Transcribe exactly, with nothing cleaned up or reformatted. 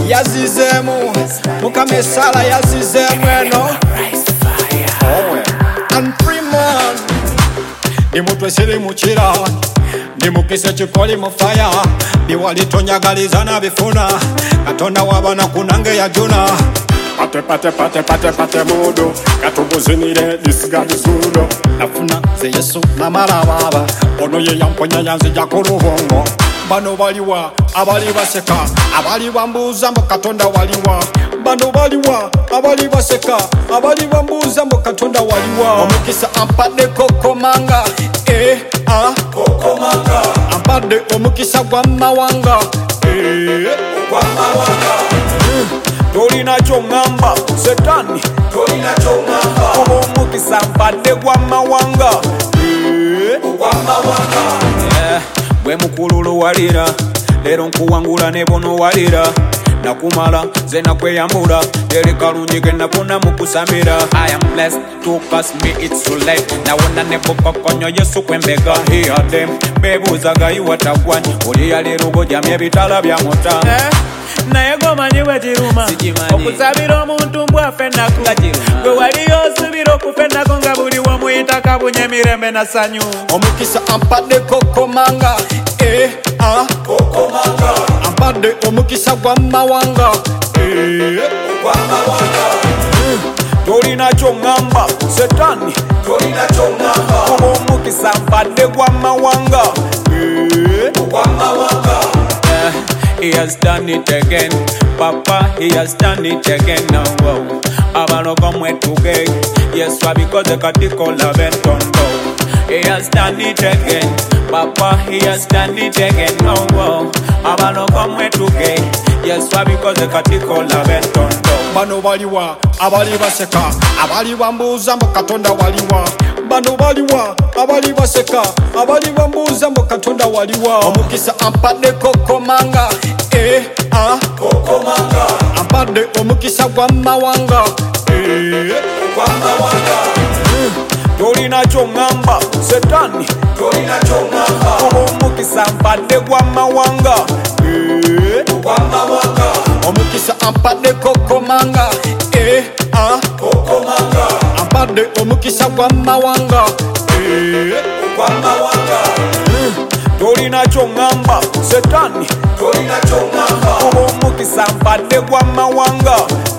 yazizemu mukama esala yazizemu eno Unfreeman nimutwe siri mukira nimukise kikoli mufaya biwalitonyagaliza nabifuna katonda wabana kunange yajuna Pate pate pate pate pate mudo katubuzinire disigadisudo nafuna ze Yesu namala baba ono ye yamponya yanzija ku lubongo bano baliwa abali baseka abali bambuza mbo katonda waliwa bano baliwa abali baseka abali bambuza mbo katonda waliwa omukisa ampadde kokomanga eh ah kokomanga ampadde omukisa gwa mawanga eh gwa mawanga Tolina chongamba setani Tolina chongamba omukisa ampadde gwa mawanga eh gwa mawanga yeah. Bwe mukululu walira lero nkuwangula ne bono walira nakumala ze nakweyambula eri kalungi ge nafuna mukusamira I am blessed to pass me it's too late nawona ne pokokonyo Yesu kwembega hear them bebuzaga iwatagwanya oli ya lero gojamye bitala bya mota eh? naye gomanyiwe kiruma okusabira omuntu mbwafe nako gwe waliyo osubira okufa nako nga buli womuyita kabunye mirembe na sanyu omukisa ampadde kokomanga eh ah kokomanga ampadde omukisa gwa mawanga eh gwa mawanga tolina chongamba setani tolina chongamba omukisa ampadde gwa mawanga eh gwa mawanga He has done it again, Papa. He has done it again. Now, wow. Abano come with today. Yes, why because the catechol have been done. He has done it again, Papa. He has done it again. Now, wow. Abano come with today. Yes, why because the catechol have been done. Bano waliwa, abali baseka, abali bambuza mbo katonda waliwa. Bano waliwa, abali baseka, abali bambuza mbo katonda waliwa. Omukisa ampadde kokomanga, eh ah kokomanga. Ampadde omukisa gwa mawanga, eh gwa mawanga. Tolina chongamba, setani tolina chongamba. Omukisa ampadde gwa mawanga, eh gwa mawanga. Omukisa ampadde kokomanga, eh ah kokomanga. Ampadde omukisa gwa mawanga, eh gwa mawanga. Tolina chongamba, setani tolina chongamba. Omukisa ampadde gwa mawanga.